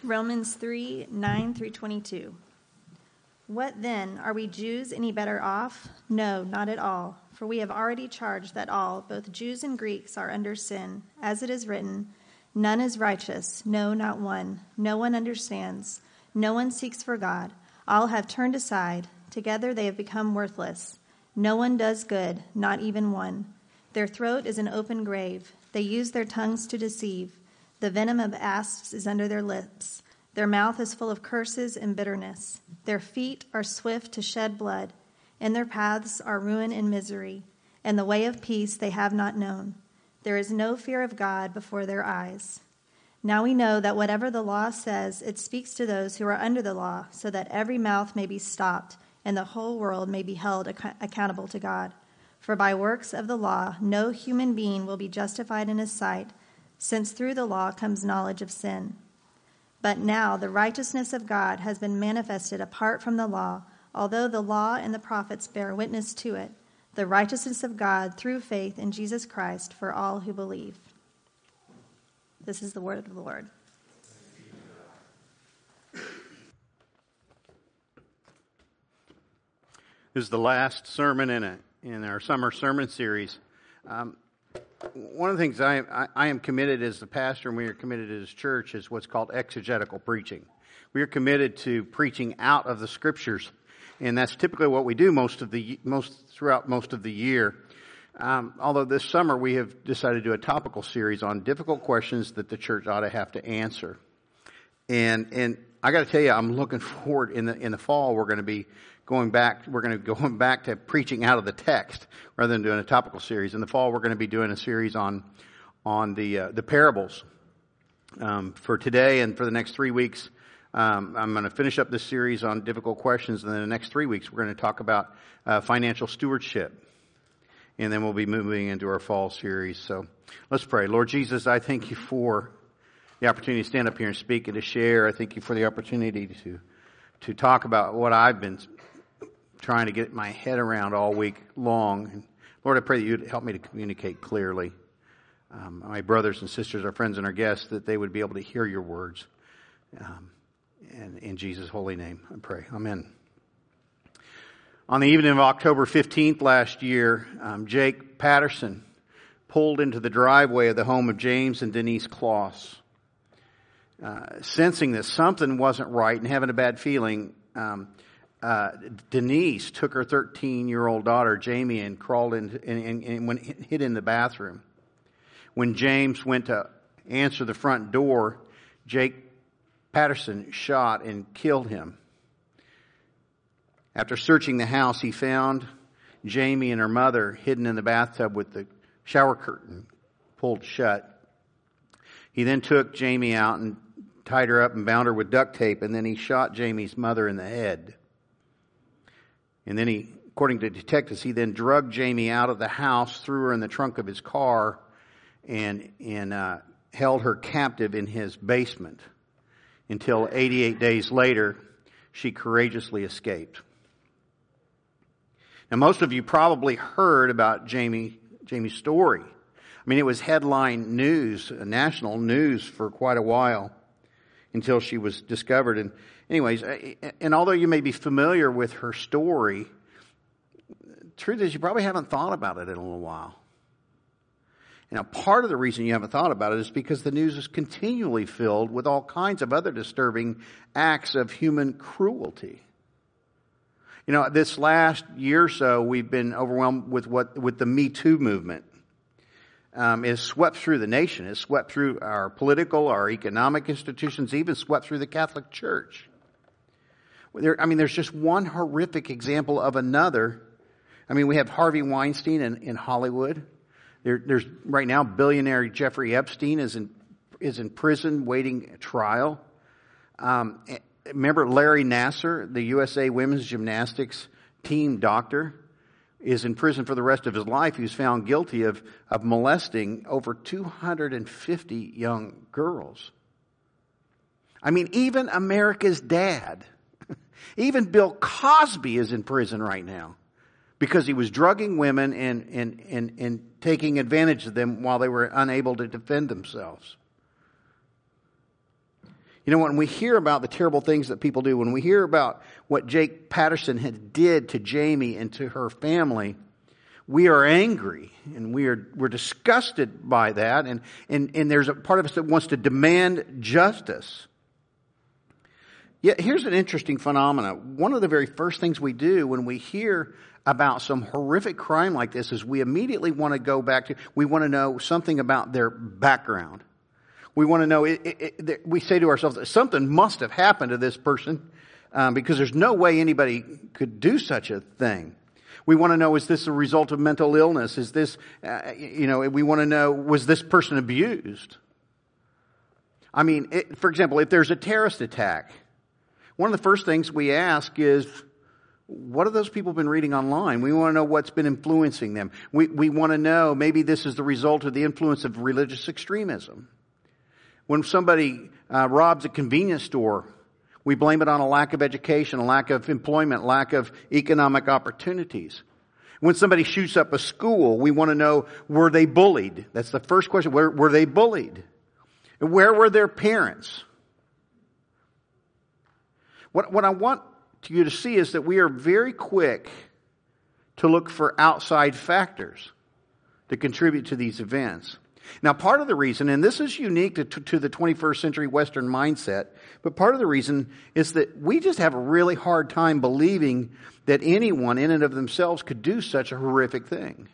Romans 3:9 through 22. What then? Are we Jews any better off? No, not at all. For we have already charged that all, both Jews and Greeks, are under sin. As it is written, none is righteous, no, not one. No one understands. No one seeks for God. All have turned aside. Together they have become worthless. No one does good, not even one. Their throat is an open grave. They use their tongues to deceive. The venom of asps is under their lips. Their mouth is full of curses and bitterness. Their feet are swift to shed blood. In their paths are ruin and misery. And the way of peace they have not known. There is no fear of God before their eyes. Now we know that whatever the law says, it speaks to those who are under the law, so that every mouth may be stopped and the whole world may be held accountable to God. For by works of the law, no human being will be justified in his sight, since through the law comes knowledge of sin. But now the righteousness of God has been manifested apart from the law, although the law and the prophets bear witness to it, the righteousness of God through faith in Jesus Christ for all who believe. This is the word of the Lord. This is the last sermon in our summer sermon series. One of the things I am committed as the pastor, and we are committed as church, is what's called exegetical preaching. We are committed to preaching out of the Scriptures, and that's typically what we do throughout most of the year. Although this summer we have decided to do a topical series on difficult questions that the church ought to have to answer. And I got to tell you, I'm looking forward in the fall. We're going to be going back to preaching out of the text rather than doing a topical series. In the fall, we're going to be doing a series on the parables. For today and for the next 3 weeks, I'm going to finish up this series on difficult questions, and then the next 3 weeks we're going to talk about financial stewardship. And then we'll be moving into our fall series. So let's pray. Lord Jesus, I thank you for the opportunity to stand up here and speak and to share. I thank you for the opportunity to talk about what I've been trying to get my head around all week long. And Lord, I pray that you'd help me to communicate clearly. My brothers and sisters, our friends and our guests, that they would be able to hear your words. And in Jesus' holy name, I pray. Amen. On the evening of October 15th last year, Jake Patterson pulled into the driveway of the home of James and Denise Kloss. Sensing that something wasn't right and having a bad feeling, Denise took her 13-year-old daughter, Jamie, and crawled in and hid in the bathroom. When James went to answer the front door, Jake Patterson shot and killed him. After searching the house, he found Jamie and her mother hidden in the bathtub with the shower curtain pulled shut. He then took Jamie out and tied her up and bound her with duct tape, and then he shot Jamie's mother in the head. And then according to detectives, he then drugged Jamie out of the house, threw her in the trunk of his car, and held her captive in his basement until 88 days later, she courageously escaped. Now, most of you probably heard about Jamie's story. I mean, it was headline news, national news for quite a while until she was discovered. And anyways, and although you may be familiar with her story, the truth is you probably haven't thought about it in a little while. Now, part of the reason you haven't thought about it is because the news is continually filled with all kinds of other disturbing acts of human cruelty. You know, this last year or so, we've been overwhelmed with the Me Too movement. It has swept through the nation. It has swept through our political, our economic institutions, even swept through the Catholic Church. There's just one horrific example of another. I mean, we have Harvey Weinstein in Hollywood. There's right now billionaire Jeffrey Epstein is in prison waiting a trial. Remember Larry Nassar, the USA Women's Gymnastics team doctor, is in prison for the rest of his life. He was found guilty of molesting over 250 young girls. I mean, even America's dad, even Bill Cosby is in prison right now because he was drugging women and taking advantage of them while they were unable to defend themselves. You know, when we hear about the terrible things that people do, when we hear about what Jake Patterson had did to Jamie and to her family, we are angry and we're disgusted by that, and there's a part of us that wants to demand justice. Yet here's an interesting phenomenon. One of the very first things we do when we hear about some horrific crime like this is we immediately want to go back to, we want to know something about their background. We want to know, we say to ourselves that something must have happened to this person because there's no way anybody could do such a thing. We want to know, is this a result of mental illness? Is this, we want to know, was this person abused? I mean, for example, if there's a terrorist attack, one of the first things we ask is, what have those people been reading online? We want to know what's been influencing them. We want to know, maybe this is the result of the influence of religious extremism. When somebody robs a convenience store, we blame it on a lack of education, a lack of employment, lack of economic opportunities. When somebody shoots up a school, we want to know, were they bullied? That's the first question. Were they bullied? Where were their parents? What I want you to see is that we are very quick to look for outside factors to contribute to these events. Now, part of the reason, and this is unique to the 21st century Western mindset, but part of the reason is that we just have a really hard time believing that anyone in and of themselves could do such a horrific thing.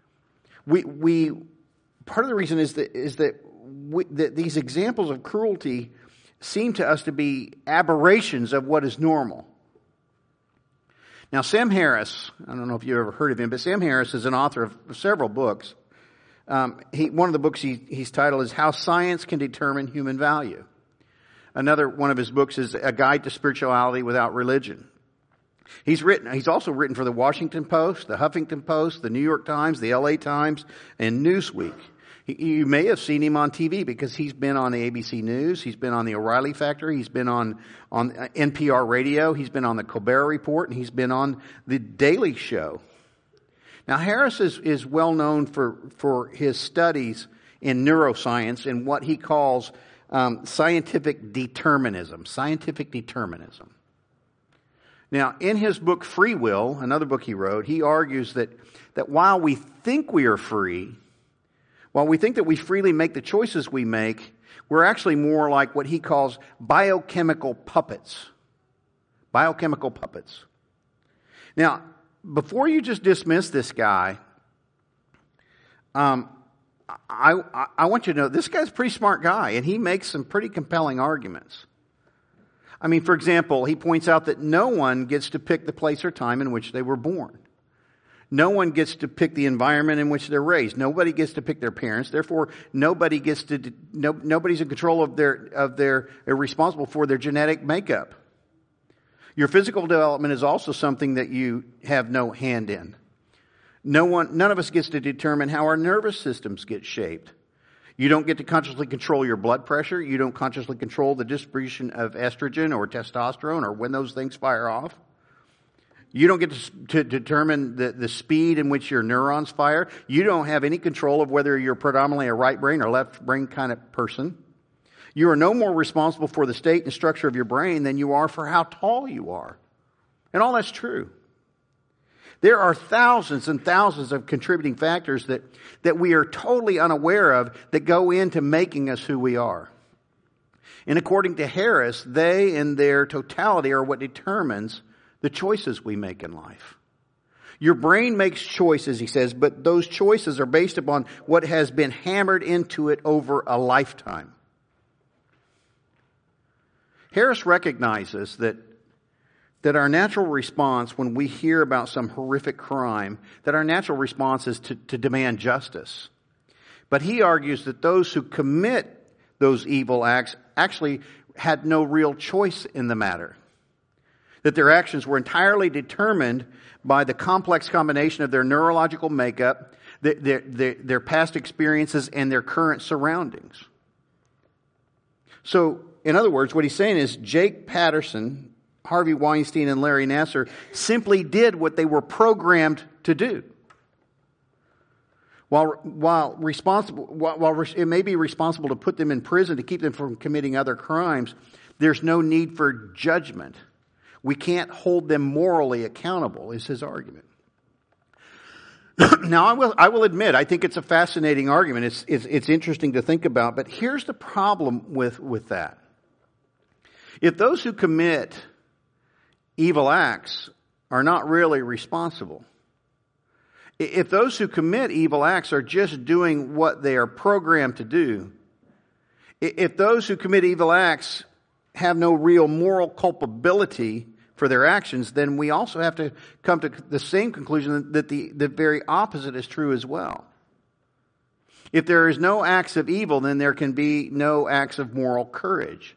Part of the reason is that these examples of cruelty seem to us to be aberrations of what is normal. Now, Sam Harris, I don't know if you've ever heard of him, but Sam Harris is an author of several books. One of the books he's titled is How Science Can Determine Human Value. Another one of his books is A Guide to Spirituality Without Religion. He's also written for the Washington Post, the Huffington Post, the New York Times, the LA Times, and Newsweek. You may have seen him on TV because he's been on the ABC News, he's been on the O'Reilly Factor, he's been on NPR Radio, he's been on the Colbert Report, and he's been on the Daily Show. Now, Harris is well known for his studies in neuroscience and what he calls scientific determinism. Scientific determinism. Now, in his book Free Will, another book he wrote, he argues that while we think we are free, while we think that we freely make the choices we make, we're actually more like what he calls biochemical puppets. Biochemical puppets. Now, before you just dismiss this guy, I want you to know this guy's a pretty smart guy, and he makes some pretty compelling arguments. I mean, for example, he points out that no one gets to pick the place or time in which they were born. No one gets to pick the environment in which they're raised. Nobody gets to pick their parents. Therefore, nobody's in control of they're responsible for their genetic makeup. Your physical development is also something that you have no hand in. None of us gets to determine how our nervous systems get shaped. You don't get to consciously control your blood pressure. You don't consciously control the distribution of estrogen or testosterone or when those things fire off. You don't get to determine the speed in which your neurons fire. You don't have any control of whether you're predominantly a right brain or left brain kind of person. You are no more responsible for the state and structure of your brain than you are for how tall you are. And all that's true. There are thousands and thousands of contributing factors that we are totally unaware of that go into making us who we are. And according to Harris, they in their totality are what determines the choices we make in life. Your brain makes choices, he says, but those choices are based upon what has been hammered into it over a lifetime. Harris recognizes that our natural response when we hear about some horrific crime, that our natural response is to demand justice. But he argues that those who commit those evil acts actually had no real choice in the matter. That their actions were entirely determined by the complex combination of their neurological makeup, their past experiences, and their current surroundings. So, in other words, what he's saying is Jake Patterson, Harvey Weinstein, and Larry Nassar simply did what they were programmed to do. While it may be responsible to put them in prison to keep them from committing other crimes, there's no need for judgment. We can't hold them morally accountable, is his argument. Now, I will admit, I think it's a fascinating argument. It's interesting to think about, but here's the problem with that. If those who commit evil acts are not really responsible, if those who commit evil acts are just doing what they are programmed to do, if those who commit evil acts have no real moral culpability for their actions, then we also have to come to the same conclusion that the very opposite is true as well. If there is no acts of evil, then there can be no acts of moral courage.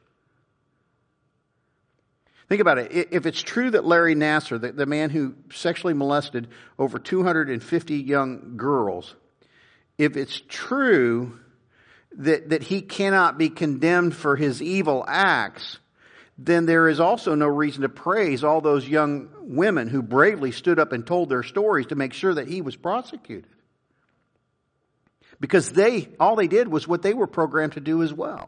Think about it. If it's true that Larry Nassar, the man who sexually molested over 250 young girls, if it's true that he cannot be condemned for his evil acts, then there is also no reason to praise all those young women who bravely stood up and told their stories to make sure that he was prosecuted. Because all they did was what they were programmed to do as well.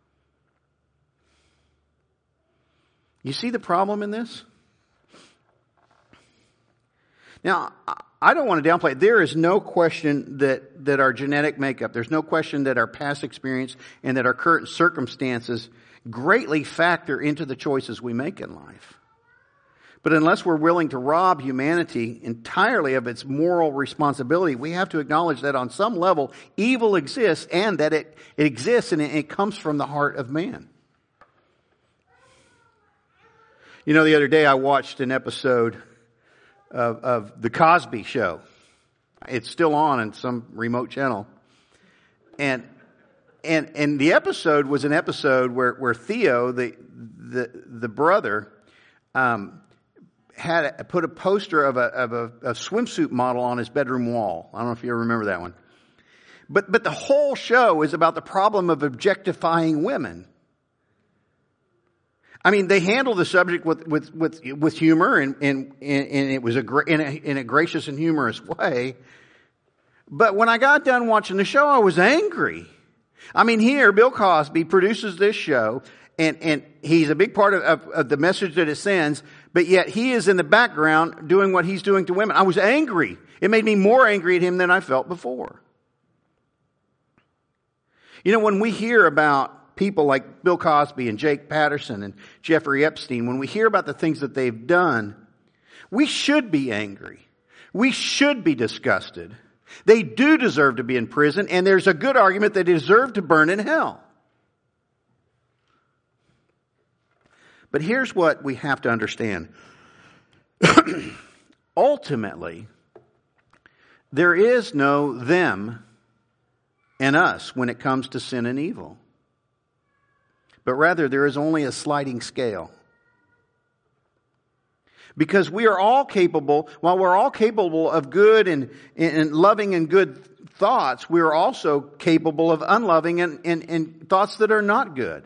You see the problem in this? Now, I don't want to downplay it. There is no question that our genetic makeup, there's no question that our past experience and that our current circumstances greatly factor into the choices we make in life. But unless we're willing to rob humanity entirely of its moral responsibility, we have to acknowledge that on some level evil exists and that it exists and it comes from the heart of man. You know, the other day I watched an episode of The Cosby Show. It's still on some remote channel. And the episode was an episode where Theo, the brother, had put a poster of a swimsuit model on his bedroom wall. I don't know if you remember that one. But the whole show is about the problem of objectifying women. I mean, they handle the subject with humor and it was in a gracious and humorous way. But when I got done watching the show, I was angry. I mean, here, Bill Cosby produces this show, and he's a big part of the message that it sends, but yet he is in the background doing what he's doing to women. I was angry. It made me more angry at him than I felt before. You know, when we hear about people like Bill Cosby and Jake Patterson and Jeffrey Epstein, when we hear about the things that they've done, we should be angry. We should be disgusted. They do deserve to be in prison, and there's a good argument they deserve to burn in hell. But here's what we have to understand. Ultimately, there is no them and us when it comes to sin and evil. But rather, there is only a sliding scale. Because we are all capable, while we're all capable of good and loving and good thoughts, we are also capable of unloving and thoughts that are not good.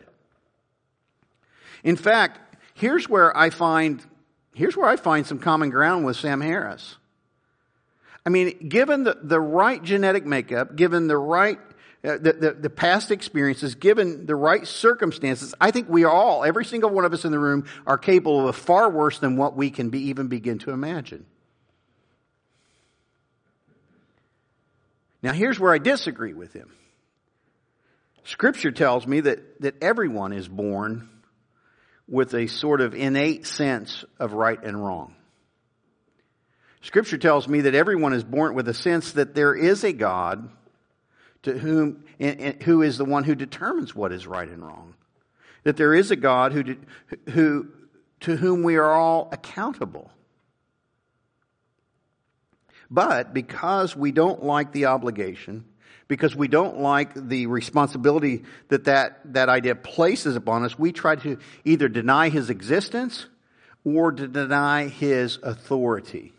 In fact, here's where I find some common ground with Sam Harris. I mean, given the right genetic makeup, given the right the past experiences, given the right circumstances, I think we all, every single one of us in the room, are capable of far worse than what we can even begin to imagine. Now, here's where I disagree with him. Scripture tells me that everyone is born with a sort of innate sense of right and wrong. Scripture tells me that everyone is born with a sense that there is a God to who is the one who determines what is right and wrong. That there is a God to whom we are all accountable. But because we don't like the obligation, because we don't like the responsibility that idea places upon us, we try to either deny His existence or to deny His authority.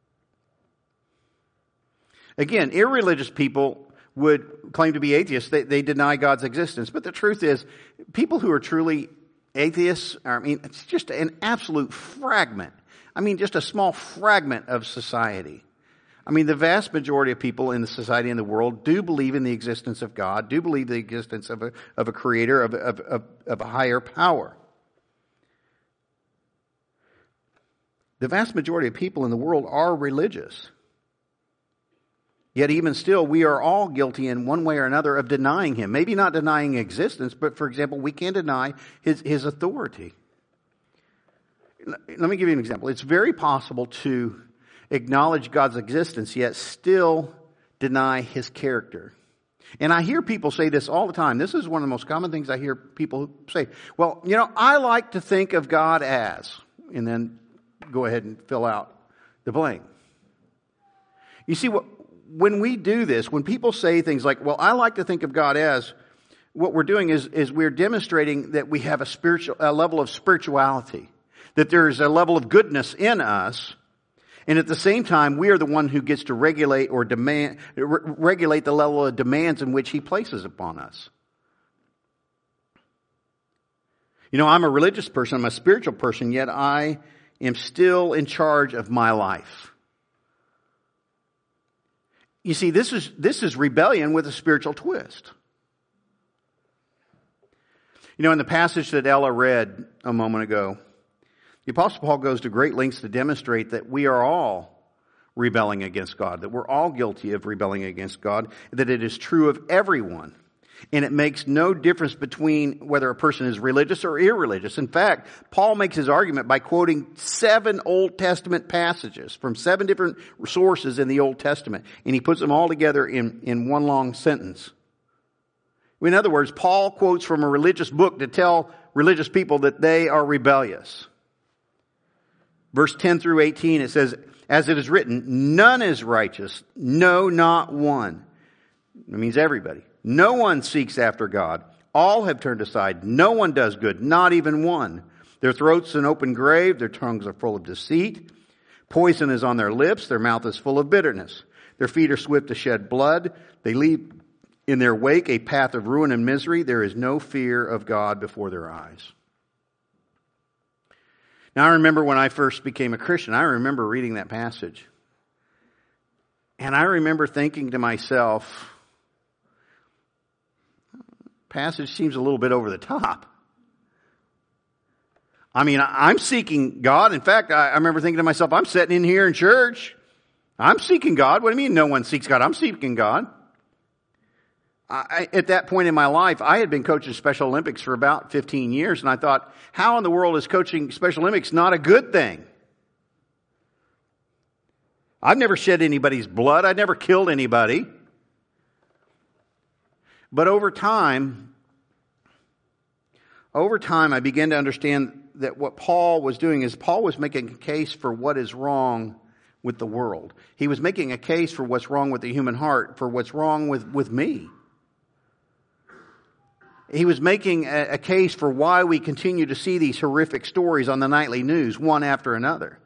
Again, irreligious people would claim to be atheists. They deny God's existence. But the truth is, people who are truly atheists, it's just an absolute fragment. Just a small fragment of society. The vast majority of people in the society in the world do believe in the existence of God, do believe the existence of a creator, of a higher power. The vast majority of people in the world are religious. Yet even still, we are all guilty in one way or another of denying him. Maybe not denying existence, but for example, we can deny his authority. Let me give you an example. It's very possible to acknowledge God's existence, yet still deny his character. And I hear people say this all the time. This is one of the most common things I hear people say. Well, I like to think of God as, and then go ahead and fill out the blank. You see, when we do this, when people say things like, well, I like to think of God as, what we're doing is we're demonstrating that we have a level of spirituality, that there is a level of goodness in us, and at the same time, we are the one who gets to regulate the level of demands in which he places upon us. I'm a religious person, I'm a spiritual person, yet I am still in charge of my life. You see, this is rebellion with a spiritual twist. In the passage that Ella read a moment ago, the Apostle Paul goes to great lengths to demonstrate that we are all rebelling against God, that we're all guilty of rebelling against God, that it is true of everyone. And it makes no difference between whether a person is religious or irreligious. In fact, Paul makes his argument by quoting 7 Old Testament passages from 7 different sources in the Old Testament. And he puts them all together in one long sentence. In other words, Paul quotes from a religious book to tell religious people that they are rebellious. Verse 10 through 18, it says, as it is written, none is righteous, no, not one. It means everybody. No one seeks after God. All have turned aside. No one does good, not even one. Their throats an open grave. Their tongues are full of deceit. Poison is on their lips. Their mouth is full of bitterness. Their feet are swift to shed blood. They leave in their wake a path of ruin and misery. There is no fear of God before their eyes. Now, I remember when I first became a Christian, I remember reading that passage. And I remember thinking to myself, passage seems a little bit over the top. I mean, I'm seeking God. In fact, I remember thinking to myself, I'm sitting in here in church. I'm seeking God. What do you mean no one seeks God? I'm seeking God. At that point in my life, I had been coaching Special Olympics for about 15 years, and I thought, how in the world is coaching Special Olympics not a good thing? I've never shed anybody's blood. I've never killed anybody. But over time, I began to understand that what Paul was doing is Paul was making a case for what is wrong with the world. He was making a case for what's wrong with the human heart, for what's wrong with me. He was making a case for why we continue to see these horrific stories on the nightly news, one after another.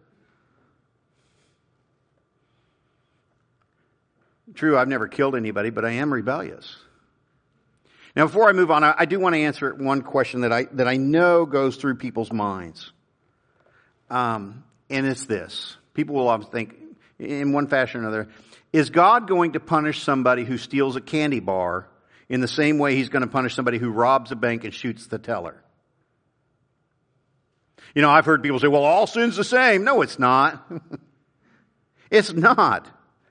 True, I've never killed anybody, but I am rebellious. Now, before I move on, I do want to answer one question that I know goes through people's minds. And it's this. People will often think, in one fashion or another, is God going to punish somebody who steals a candy bar in the same way he's going to punish somebody who robs a bank and shoots the teller? I've heard people say, well, all sin's the same. No, it's not. It's not.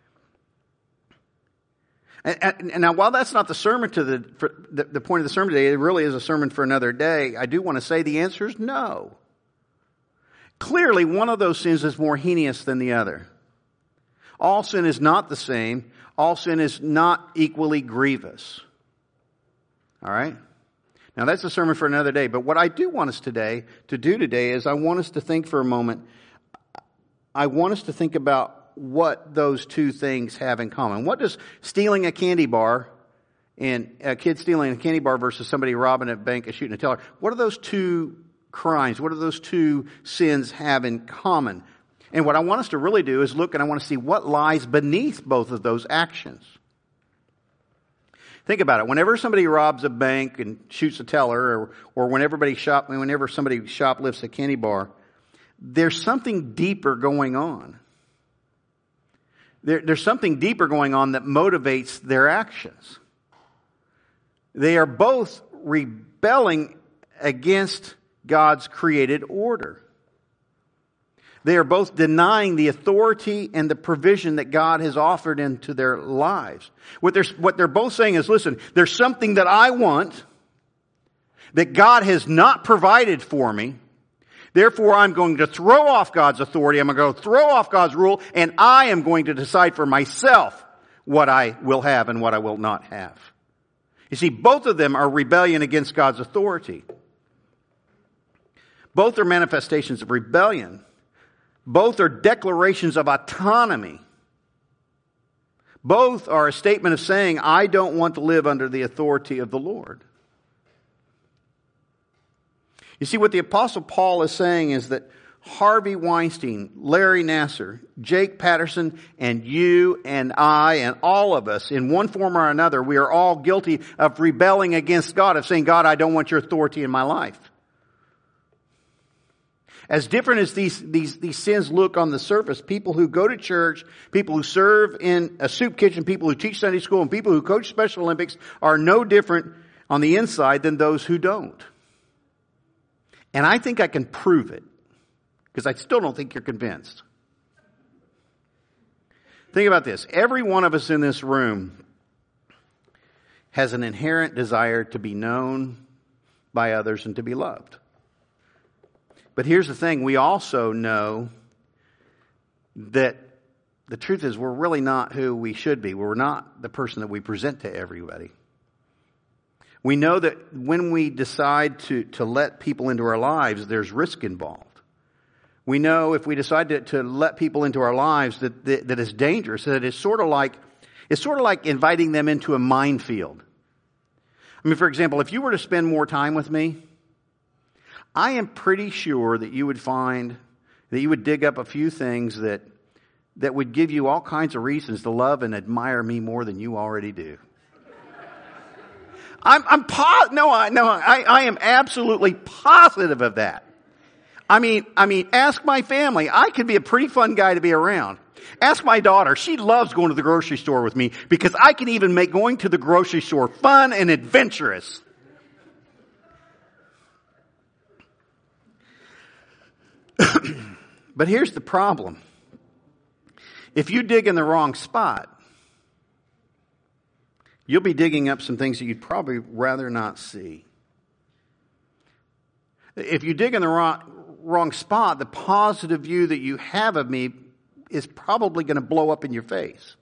And now, while that's not the sermon the point of the sermon today, it really is a sermon for another day, I do want to say the answer is no. Clearly, one of those sins is more heinous than the other. All sin is not the same. All sin is not equally grievous. All right? Now, that's a sermon for another day. But what I do want us to do today is I want us to think for a moment. I want us to think about what those two things have in common. What does stealing a candy bar and a kid stealing a candy bar versus somebody robbing a bank and shooting a teller, what do those two crimes, what do those two sins have in common? And what I want us to really do is look and I want to see what lies beneath both of those actions. Think about it. Whenever somebody robs a bank and shoots a teller, or whenever somebody shoplifts a candy bar, there's something deeper going on. There's something deeper going on that motivates their actions. They are both rebelling against God's created order. They are both denying the authority and the provision that God has offered into their lives. What they're both saying is, listen, there's something that I want that God has not provided for me. Therefore, I'm going to throw off God's authority. I'm going to throw off God's rule, and I am going to decide for myself what I will have and what I will not have. You see, both of them are rebellion against God's authority. Both are manifestations of rebellion. Both are declarations of autonomy. Both are a statement of saying, I don't want to live under the authority of the Lord. You see, what the Apostle Paul is saying is that Harvey Weinstein, Larry Nassar, Jake Patterson, and you and I and all of us, in one form or another, we are all guilty of rebelling against God, of saying, God, I don't want your authority in my life. As different as these sins look on the surface, people who go to church, people who serve in a soup kitchen, people who teach Sunday school, and people who coach Special Olympics are no different on the inside than those who don't. And I think I can prove it, because I still don't think you're convinced. Think about this. Every one of us in this room has an inherent desire to be known by others and to be loved. But here's the thing. We also know that the truth is we're really not who we should be. We're not the person that we present to everybody. We know that when we decide to let people into our lives, there's risk involved. We know if we decide to let people into our lives that it's dangerous, that it's sort of like inviting them into a minefield. I mean, for example, if you were to spend more time with me, I am pretty sure that you would find that you would dig up a few things that would give you all kinds of reasons to love and admire me more than you already do. I am absolutely positive of that. I mean, ask my family. I could be a pretty fun guy to be around. Ask my daughter. She loves going to the grocery store with me because I can even make going to the grocery store fun and adventurous. But here's the problem. If you dig in the wrong spot, you'll be digging up some things that you'd probably rather not see. If you dig in the wrong spot, the positive view that you have of me is probably going to blow up in your face.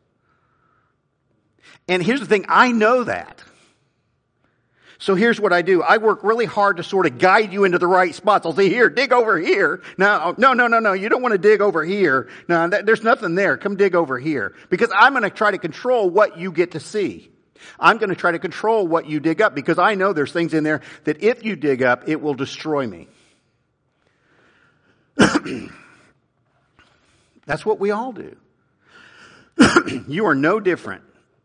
And here's the thing, I know that. So here's what I do. I work really hard to sort of guide you into the right spots. I'll say, here, dig over here. No, you don't want to dig over here. No, there's nothing there. Come dig over here. Because I'm going to try to control what you get to see. I'm going to try to control what you dig up because I know there's things in there that if you dig up, it will destroy me. That's what we all do. You are no different.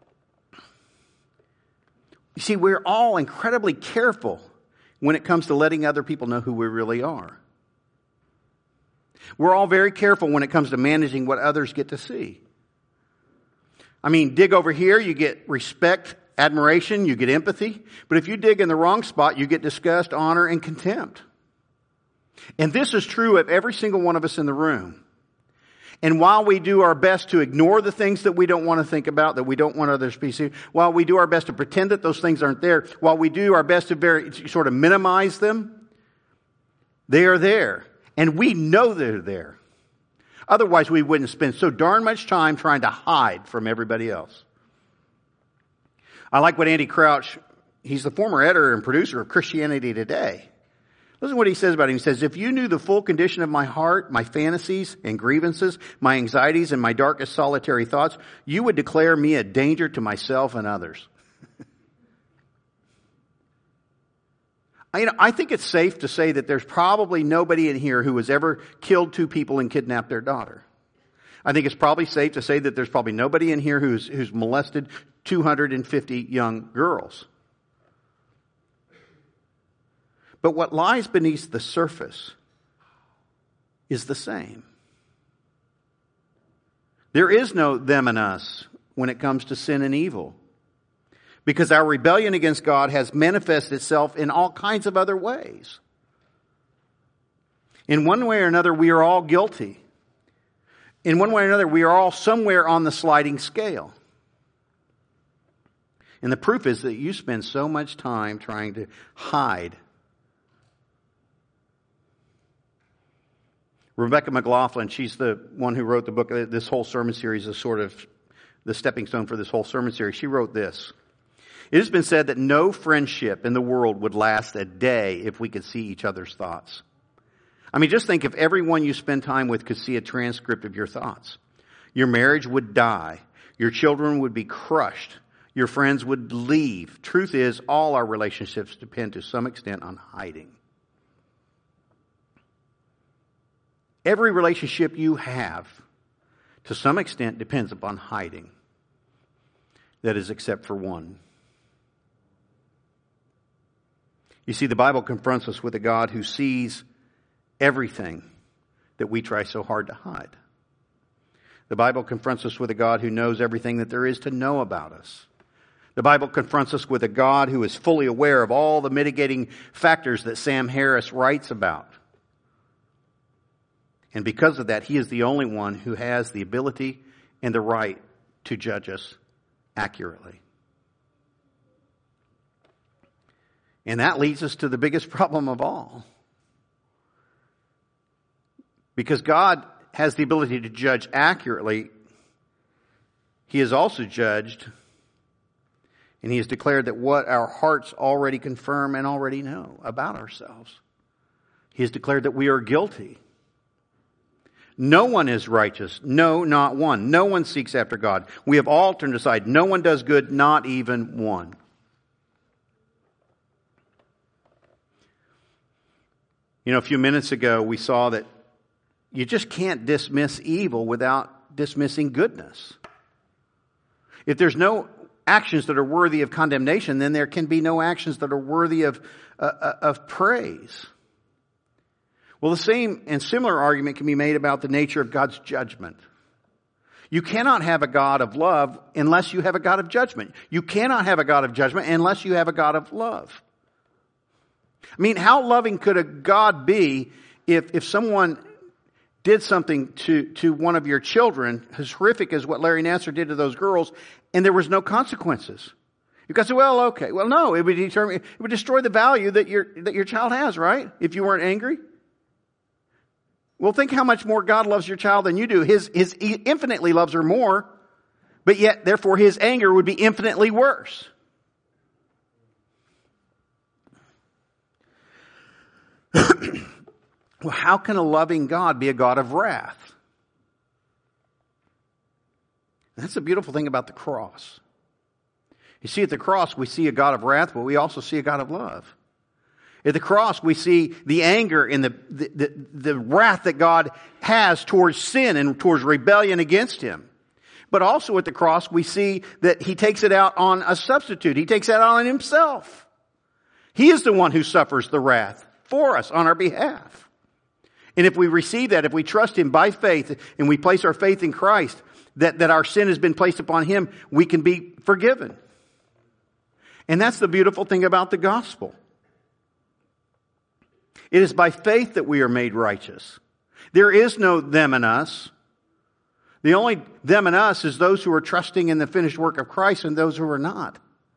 You see, we're all incredibly careful when it comes to letting other people know who we really are. We're all very careful when it comes to managing what others get to see. I mean, dig over here, you get respect, admiration, you get empathy. But if you dig in the wrong spot, you get disgust, honor, and contempt. And this is true of every single one of us in the room. And while we do our best to ignore the things that we don't want to think about, that we don't want others to see, while we do our best to pretend that those things aren't there, while we do our best to sort of minimize them, they are there. And we know they're there. Otherwise, we wouldn't spend so darn much time trying to hide from everybody else. I like what Andy Crouch, he's the former editor and producer of Christianity Today. Listen to what he says about him. He says, if you knew the full condition of my heart, my fantasies and grievances, my anxieties and my darkest solitary thoughts, you would declare me a danger to myself and others. I think it's safe to say that there's probably nobody in here who has ever killed 2 people and kidnapped their daughter. I think it's probably safe to say that there's probably nobody in here who's molested 250 young girls. But what lies beneath the surface is the same. There is no them and us when it comes to sin and evil. Because our rebellion against God has manifested itself in all kinds of other ways. In one way or another, we are all guilty in one way or another, we are all somewhere on the sliding scale. And the proof is that you spend so much time trying to hide. Rebecca McLaughlin, she's the one who wrote the book. This whole sermon series is sort of the stepping stone for this whole sermon series. She wrote this. It has been said that no friendship in the world would last a day if we could see each other's thoughts. I mean, just think if everyone you spend time with could see a transcript of your thoughts. Your marriage would die. Your children would be crushed. Your friends would leave. Truth is, all our relationships depend to some extent on hiding. Every relationship you have, to some extent, depends upon hiding. That is, except for one. You see, the Bible confronts us with a God who sees everything that we try so hard to hide. The Bible confronts us with a God who knows everything that there is to know about us. The Bible confronts us with a God who is fully aware of all the mitigating factors that Sam Harris writes about. And because of that, He is the only one who has the ability and the right to judge us accurately. And that leads us to the biggest problem of all. Because God has the ability to judge accurately, He has also judged, and He has declared that what our hearts already confirm and already know about ourselves. He has declared that we are guilty. No one is righteous. No, not one. No one seeks after God. We have all turned aside. No one does good, not even one. You know, a few minutes ago we saw that you just can't dismiss evil without dismissing goodness. If there's no actions that are worthy of condemnation, then there can be no actions that are worthy of praise. Well, the same and similar argument can be made about the nature of God's judgment. You cannot have a God of love unless you have a God of judgment. You cannot have a God of judgment unless you have a God of love. I mean, how loving could a God be if someone did something to one of your children as horrific as what Larry Nassar did to those girls, and there was no consequences? You could say, well, okay. Well, no, it would destroy the value that your child has, right? If you weren't angry. Well, think how much more God loves your child than you do. He infinitely loves her more, but yet, therefore, His anger would be infinitely worse. Well, how can a loving God be a God of wrath? That's the beautiful thing about the cross. You see, at the cross, we see a God of wrath, but we also see a God of love. At the cross, we see the anger and the wrath that God has towards sin and towards rebellion against Him. But also at the cross, we see that He takes it out on a substitute. He takes it out on Himself. He is the one who suffers the wrath for us on our behalf. And if we receive that, if we trust Him by faith and we place our faith in Christ, that our sin has been placed upon Him, we can be forgiven. And that's the beautiful thing about the gospel. It is by faith that we are made righteous. There is no them and us. The only them and us is those who are trusting in the finished work of Christ and those who are not.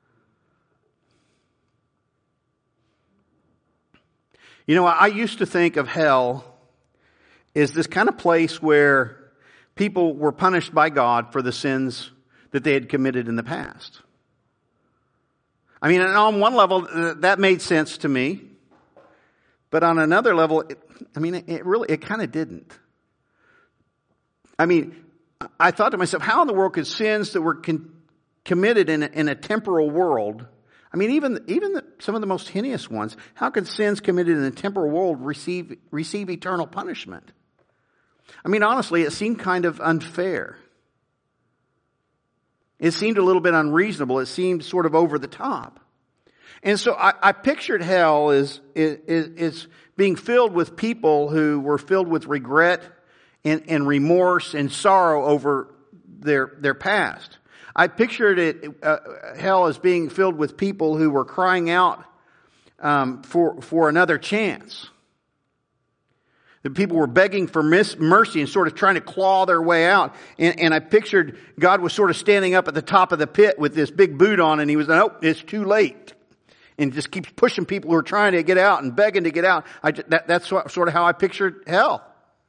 You know, I used to think of hell as this kind of place where people were punished by God for the sins that they had committed in the past. I mean, and on one level, that made sense to me. But on another level, it kind of didn't. I mean, I thought to myself, how in the world could sins that were committed in a temporal world, I mean, even some of the most heinous ones, how could sins committed in a temporal world receive eternal punishment? I mean, honestly, it seemed kind of unfair. It seemed a little bit unreasonable. It seemed sort of over the top. And so I pictured hell as being filled with people who were filled with regret and remorse and sorrow over their past. I pictured hell as being filled with people who were crying out for another chance. The people were begging for mercy and sort of trying to claw their way out. And I pictured God was sort of standing up at the top of the pit with this big boot on, and he was, nope, it's too late. And just keeps pushing people who are trying to get out and begging to get out. That's sort of how I pictured hell.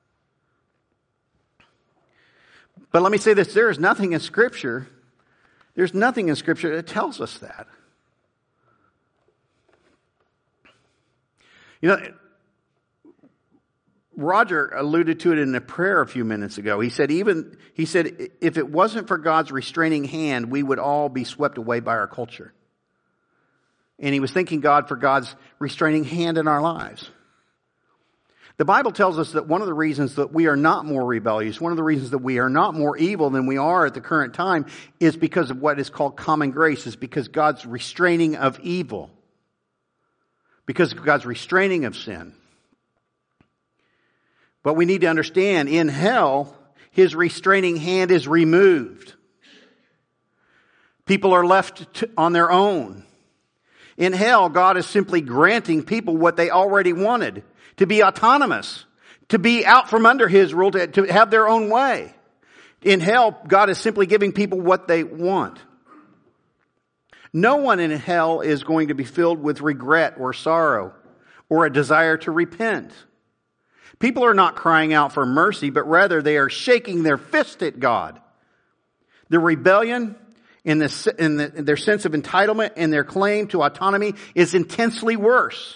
But let me say this, there is nothing in Scripture, that tells us that. You know, Roger alluded to it in a prayer a few minutes ago. He said, if it wasn't for God's restraining hand, we would all be swept away by our culture. And he was thanking God for God's restraining hand in our lives. The Bible tells us that one of the reasons that we are not more rebellious, one of the reasons that we are not more evil than we are at the current time is because of what is called common grace, is because God's restraining of evil. Because of God's restraining of sin. But we need to understand, in hell, His restraining hand is removed. People are left on their own. In hell, God is simply granting people what they already wanted. To be autonomous. To be out from under His rule. To have their own way. In hell, God is simply giving people what they want. No one in hell is going to be filled with regret or sorrow or a desire to repent. People are not crying out for mercy, but rather they are shaking their fist at God. The rebellion in their sense of entitlement and their claim to autonomy is intensely worse.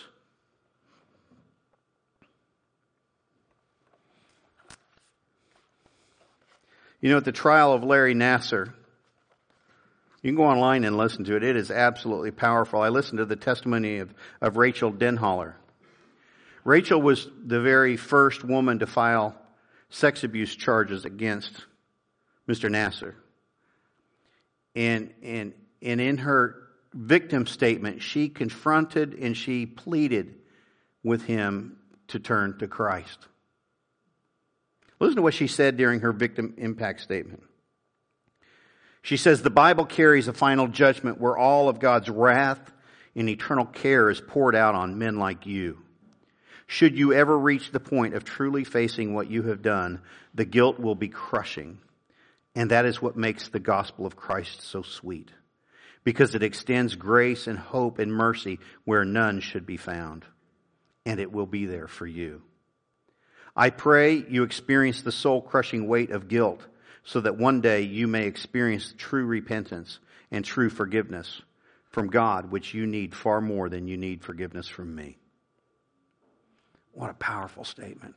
You know, at the trial of Larry Nassar, you can go online and listen to it. It is absolutely powerful. I listened to the testimony of Rachel Denholler. Rachel was the very first woman to file sex abuse charges against Mr. Nassar. And in her victim statement, she confronted and she pleaded with him to turn to Christ. Listen to what she said during her victim impact statement. She says, the Bible carries a final judgment where all of God's wrath and eternal care is poured out on men like you. Should you ever reach the point of truly facing what you have done, the guilt will be crushing. And that is what makes the gospel of Christ so sweet. Because it extends grace and hope and mercy where none should be found. And it will be there for you. I pray you experience the soul-crushing weight of guilt so that one day you may experience true repentance and true forgiveness from God, which you need far more than you need forgiveness from me. What a powerful statement.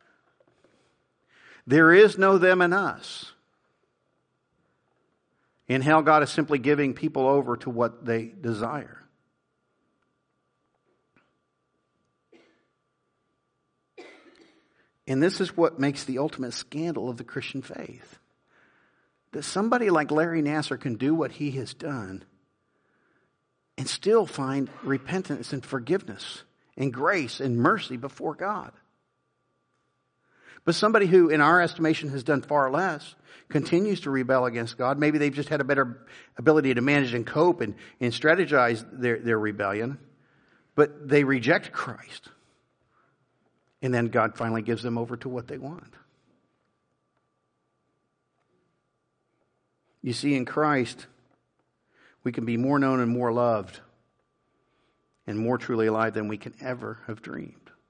There is no them and us. In hell, God is simply giving people over to what they desire. And this is what makes the ultimate scandal of the Christian faith. That somebody like Larry Nassar can do what he has done and still find repentance and forgiveness and grace and mercy before God. But somebody who, in our estimation, has done far less, continues to rebel against God. Maybe they've just had a better ability to manage and cope and strategize their rebellion. But they reject Christ. And then God finally gives them over to what they want. You see, in Christ, we can be more known and more loved and more truly alive than we can ever have dreamed.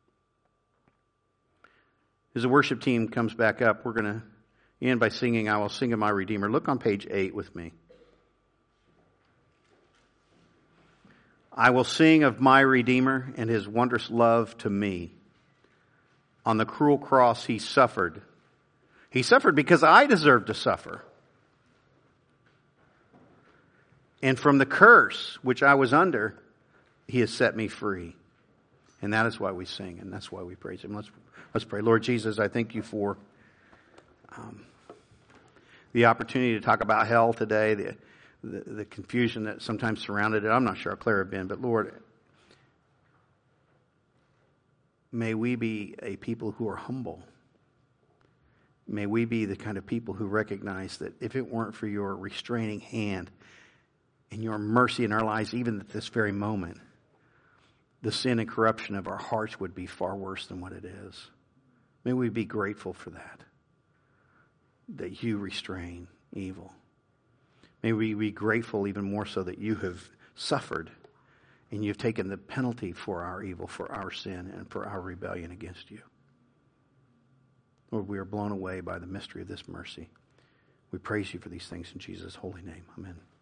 As the worship team comes back up, we're going to end by singing, I Will Sing of My Redeemer. Look on page 8 with me. I will sing of my Redeemer and His wondrous love to me. On the cruel cross He suffered. He suffered because I deserved to suffer. And from the curse which I was under, He has set me free. And that is why we sing, and that's why we praise Him. Let's pray. Lord Jesus, I thank You for the opportunity to talk about hell today, the confusion that sometimes surrounded it. I'm not sure how clear I've been, but Lord, may we be a people who are humble. May we be the kind of people who recognize that if it weren't for Your restraining hand and Your mercy in our lives, even at this very moment, the sin and corruption of our hearts would be far worse than what it is. May we be grateful for that you restrain evil. May we be grateful even more so that you have suffered and you've taken the penalty for our evil, for our sin, and for our rebellion against you. Lord, we are blown away by the mystery of this mercy. We praise you for these things in Jesus' holy name. Amen.